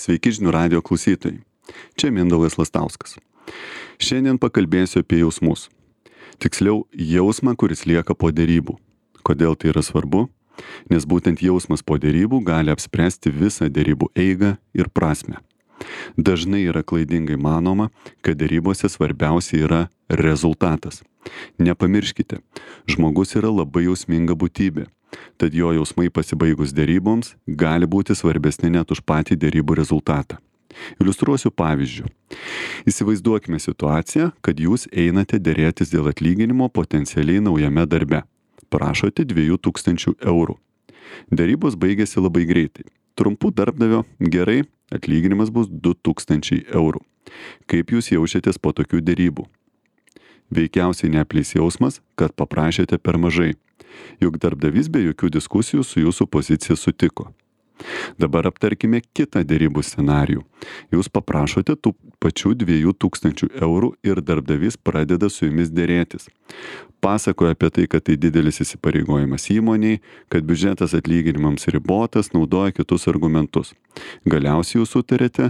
Sveiki žinių radijo klausytojai. Čia Mindaugas Lastauskas. Šiandien pakalbėsiu apie jausmus. Tiksliau, jausmą, kuris lieka po derybų. Kodėl tai yra svarbu? Nes būtent jausmas po derybų gali apspręsti visą derybų eigą ir prasmę. Dažnai yra klaidingai manoma, kad derybose svarbiausia yra rezultatas. Nepamirškite, žmogus yra labai jausminga būtybė, tad jo jausmai pasibaigus deryboms gali būti svarbesni net už patį derybų rezultatą. Iliustruosiu pavyzdžiu. Įsivaizduokime situaciją, kad jūs einate derėtis dėl atlyginimo potencialiai naujame darbe. Prašote 2000 eurų. Derybos baigėsi labai greitai. Trumpų darbdavio gerai, atlyginimas bus 2000 eurų. Kaip jūs jaučiatės po tokių derybų? Veikiausiai neapleis jausmas, kad paprašėte per mažai. Juk darbdavys be jokių diskusijų su jūsų pozicija sutiko. Dabar aptarkime kitą derybų scenarijų. Jūs paprašote tų pačių 2000 eurų ir darbdavys pradeda su jumis derėtis. Pasakoja apie tai, kad tai didelis įsipareigojimas įmoniai, kad biudžetas atlyginimams ribotas, naudoja kitus argumentus. Galiausiai jūs sutarėte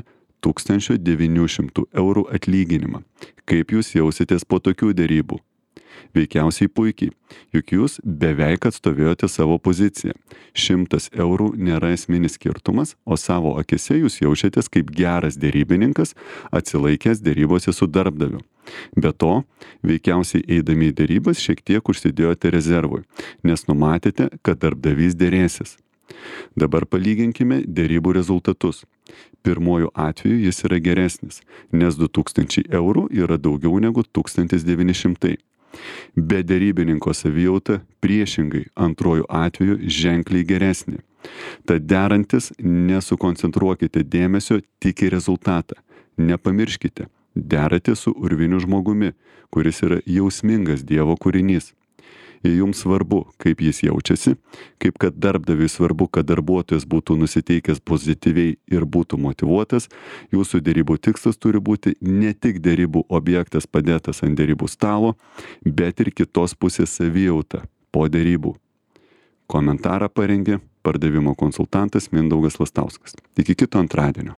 1900 eurų atlyginimą. Kaip jūs jausitės po tokių derybų? Veikiausiai puikiai, juk jūs beveik atstovėjote savo poziciją. 100 eurų nėra esminis skirtumas, o savo akise jūs jaučiatės kaip geras derybininkas, atsilaikęs derybose su darbdaviu. Be to, veikiausiai eidami į derybas šiek tiek užsidėjote rezervui, nes numatėte, kad darbdavys derėsis. Dabar palyginkime derybų rezultatus. Pirmuoju atveju jis yra geresnis, nes 2000 eurų yra daugiau negu 1900. Be derybininko savijauta priešingai antruoju atveju ženkliai geresnė. Tad derantis nesukoncentruokite dėmesio tik į rezultatą. Nepamirškite, derate su urviniu žmogumi, kuris yra jausmingas Dievo kūrinys. Jei jums svarbu, kaip jis jaučiasi, kaip kad darbdaviui svarbu, kad darbuotojas būtų nusiteikęs pozityviai ir būtų motyvuotas, jūsų derybų tikslas turi būti ne tik derybų objektas padėtas ant derybų stalo, bet ir kitos pusės savijauta po derybų. Komentarą parengė pardavimo konsultantas Mindaugas Lastauskas. Iki kito antradienio.